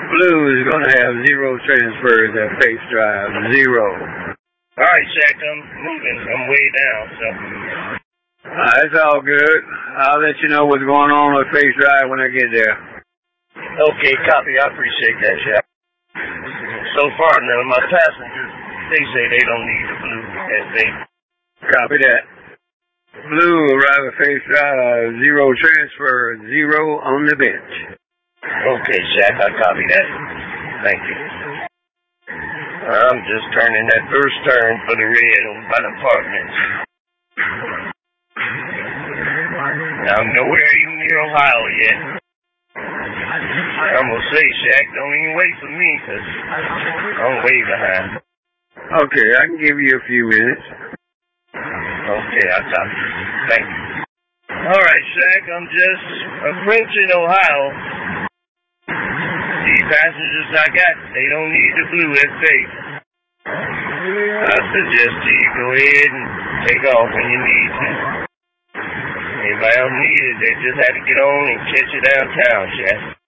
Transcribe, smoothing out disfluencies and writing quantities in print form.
Blue is going to have 0 transfers at Face Drive. 0. All right, Shaq, I'm moving. I'm way down, so. That's all good. I'll let you know what's going on with Face Drive when I get there. Okay, copy. I appreciate that, Shaq. So far, none of my passengers, they say they don't need the Blue as they. Copy that. Blue arrive at Face Drive. 0 transfer. 0 on the bench. Okay, Shaq, I copy that. Thank you. I'm just turning that first turn for the red over by the apartments. I'm nowhere even near Ohio yet. I'm going to say, Shaq, don't even wait for me, because I'm way behind. Okay, I can give you a few minutes. Okay, I copy. Thank you. All right, Shaq, I'm just approaching Ohio. The passengers I got, they don't need the Blue as safe. I suggest you go ahead and take off when you need to. If I don't need it, they just have to get on and catch you downtown, Shaq.